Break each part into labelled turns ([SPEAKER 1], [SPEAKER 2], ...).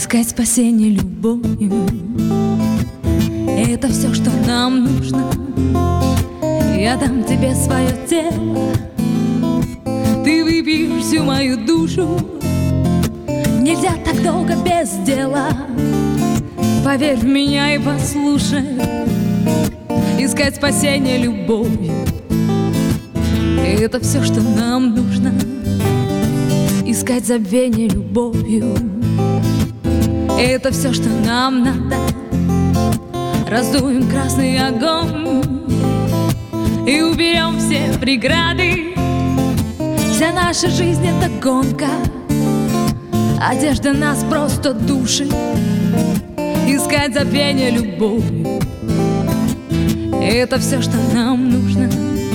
[SPEAKER 1] Искать спасение любовью — это все, что нам нужно. Я дам тебе свое тело, ты выпьешь всю мою душу. Нельзя так долго без дела, поверь в меня и послушай. Искать спасение любовью — это все, что нам нужно. Искать забвение любовью — это все, что нам надо. Раздуем красный огонь и уберем все преграды. Вся наша жизнь — это гонка, одежда нас просто душит. Искать забвение любовью — это все, что нам нужно.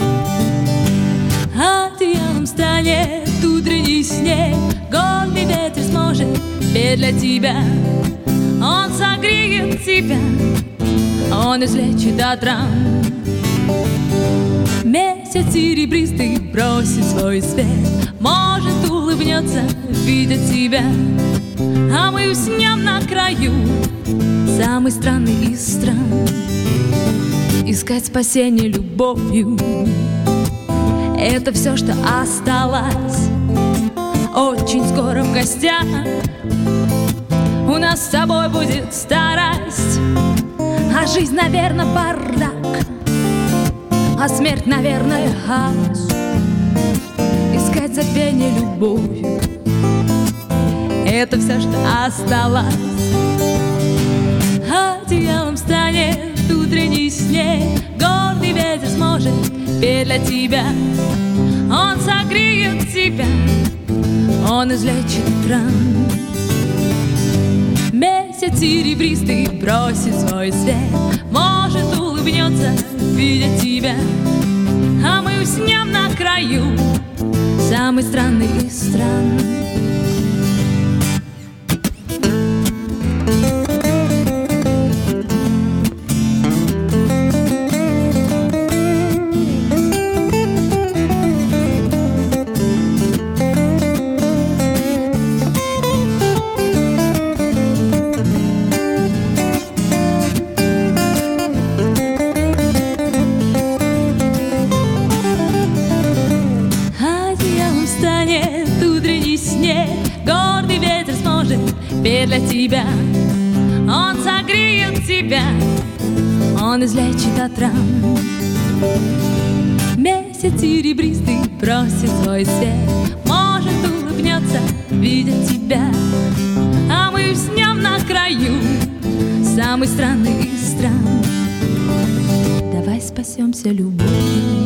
[SPEAKER 1] Одеялом станет утренний снег, горный ветер сможет петь для тебя. Он согреет тебя, он излечит от ран. Месяц серебристый бросит свой свет, может, улыбнется, видя тебя. А мы уснем на краю самый странный из стран. Искать спасение любовью — это все, что осталось. Очень скоро в гостях у нас с тобой будет старость. А жизнь, наверное, бардак, а смерть, наверное, хаос. Искать забвение любовью — это все, что осталось. Одеялом станет утренний снег, горный ветер сможет петь для тебя. Он согреет тебя, он излечит ран. Месяц серебристый бросит свой свет, может, улыбнется, видя тебя. А мы уснем на краю самый странный из стран. Гордый ветер сможет петь для тебя. Он согреет тебя, он излечит от ран. Месяц серебристый бросит свой свет, может, улыбнется, видя тебя. А мы уснем на краю самый странный из стран. Давай спасемся любовью.